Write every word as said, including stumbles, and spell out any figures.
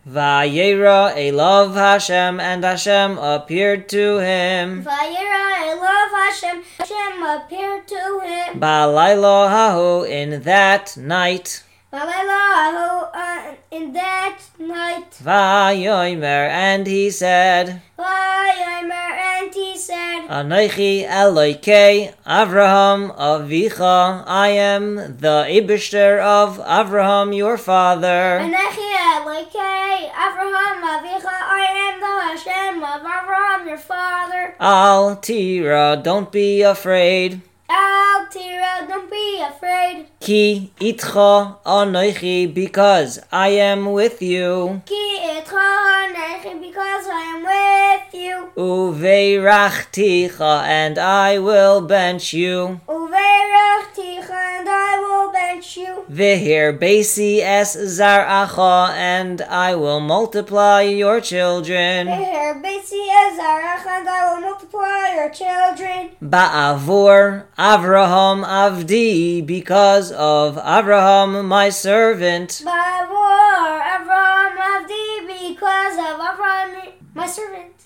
Vayera Elov Hashem, and Hashem appeared to him. Vayera Elov Hashem, Hashem appeared to him. Ba'laylo hahu, in that night. Vayela uh, in that night. Vayomer, and he said. Vayomer, and he said. Anochi Elokei Avraham Avicha, I am the Eibishter of Avraham your father. Anochi Elokei Avraham Avicha, I am the Hashem of Avraham your father. Al Tira, don't be afraid. Al Tira, don't be afraid. Ki itcha anochi, because I am with you. Ki itcha anochi, because I am with you. Uveirachticha, and I will bench you. Uveirachticha, and I will bench you. Vehir beisi es zaracha, and I will multiply your children. Vehir beisi es zaracha, and I will multiply your children. Ba'avur Avraham Avdi, because of Avraham my servant. Ba'avur Avraham Avdi, because of Avraham my servant.